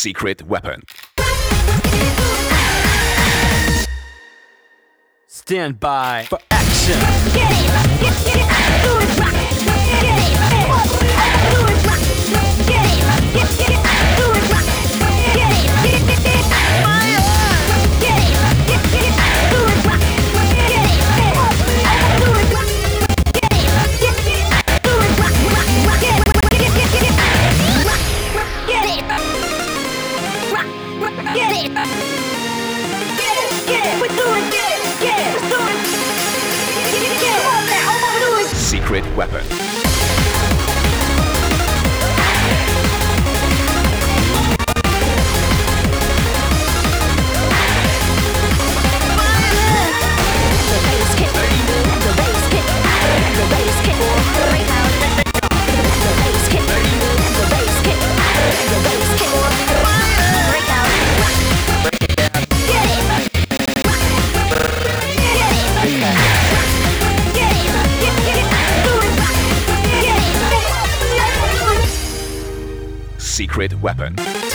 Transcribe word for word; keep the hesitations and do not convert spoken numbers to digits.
Secret weapon. Stand by for action. Get it, get, get it, do it, rock. Get it, do it, rock. Get it, get, get it, do it, rock. Get it, get it, get it, fire. Get it, get, get it, do it, rock. Get it, get it, do it, rock. Get it, get, get it, do it, rock, rock, rock. Get it, get it, get it, rock, get it, rock, rock. Get it, get it, get it, we're doing, get it, get it, we're doing. Secret weapon. Secret weapon.